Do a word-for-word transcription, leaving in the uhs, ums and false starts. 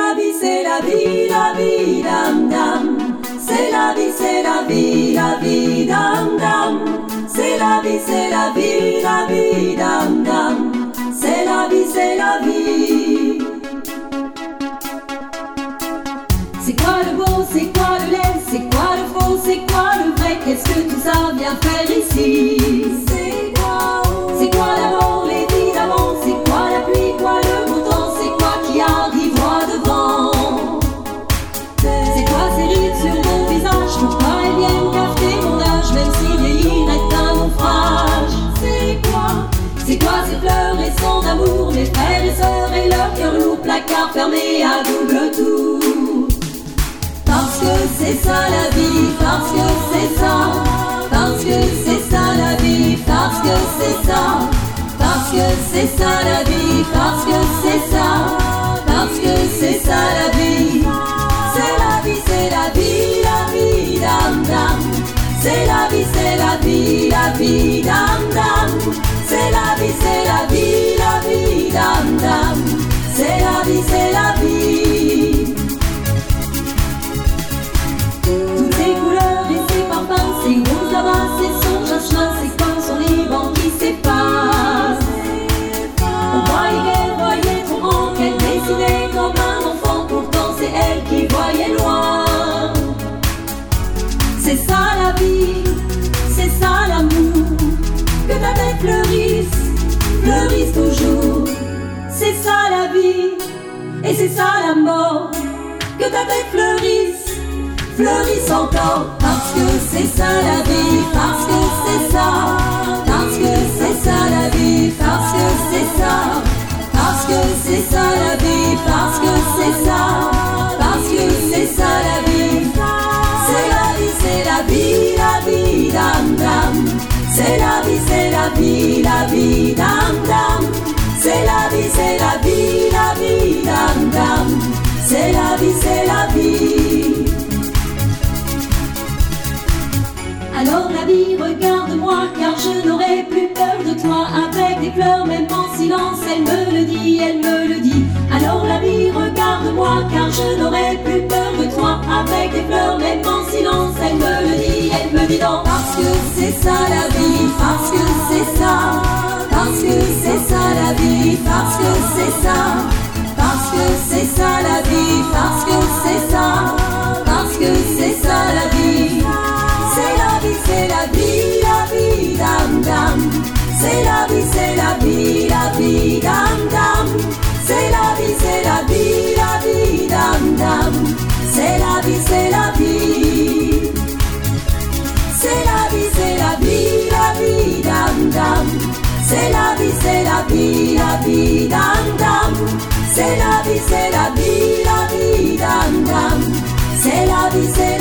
la vie, c'est la vie, la vie, dam dam. C'est la vie, c'est la vie, la vie, dam dam. C'est la vie, c'est la vie, la vie, dam dam. C'est la vie, c'est la vie. C'est quoi le beau, c'est quoi le laid, c'est quoi le faux, c'est quoi le vrai? Qu'est-ce que tout ça vient faire ici? C'est quoi? C'est quoi l'amour, l'évidemment? C'est quoi la pluie, quoi le beau temps? C'est quoi qui arrive droit devant? C'est quoi ces rides sur mon visage? Pourquoi elles viennent cafeter mon âge? Même si vieillir est un naufrage. C'est quoi? C'est quoi ces fleurs et son amour? Mes frères et sœurs et leur cœur lourd, placard fermé à double tour. Parce que c'est ça la vie, parce que c'est ça. Parce que c'est ça la vie, parce que c'est ça. Parce que c'est ça la vie, parce que c'est ça. Parce que c'est ça la vie. C'est la vie, c'est la vie, la vie, dam dam. C'est la vie, c'est la vie, la vie, dam dam. C'est la vie, c'est la vie, la vie, dam dam. C'est la vie, c'est la vie. Toutes ces couleurs et ces parfums, ces roses là-bas, c'est son jasmin, c'est comme son Liban qui s'efface. On croyait qu'elle voyait trop grand, qu'elle dessinait comme un enfant, pourtant c'est elle qui voyait loin. C'est ça la vie, c'est ça l'amour, que ta tête fleurisse, fleurisse toujours. C'est ça la vie, et c'est ça la mort, que ta tête fleurisse, fleurisse encore. Parce que c'est ça la vie, parce que c'est ça. Parce que c'est ça la vie, parce que c'est ça. Parce que c'est ça la vie, parce que c'est ça. Parce que c'est ça la vie. C'est la vie, c'est la vie, la vie, dam dam. C'est la vie, c'est la vie, la vie, dam dam. C'est la vie, c'est la vie, la vie, dam dam. C'est la vie, c'est la vie. Alors la vie, regarde-moi, car je n'aurai plus peur de toi. Avec des fleurs, même en silence, elle me le dit, elle me le dit. Alors la vie, regarde-moi, car je n'aurai plus peur de toi. Avec des fleurs, même en silence, elle me le dit, elle me dit donc. Parce que c'est ça la vie, parce que c'est ça. Parce que c'est ça la vie, parce que c'est ça. Parce que c'est ça la vie, parce que c'est ça. Parce que c'est ça la vie. C'est la vie, c'est la vie, la vie, dam dam. C'est la vie, c'est la vie, la vie, dam dam. C'est la vie, c'est la vie, la vie, dam dam. C'est la vie, c'est la vie. C'est la vie, c'est la vie, la vie, dam dam. C'est la vie, c'est la vie, la vie, dam dam. C'est la vie, c'est la vie, la vie, dam dam. C'est la vie, c'est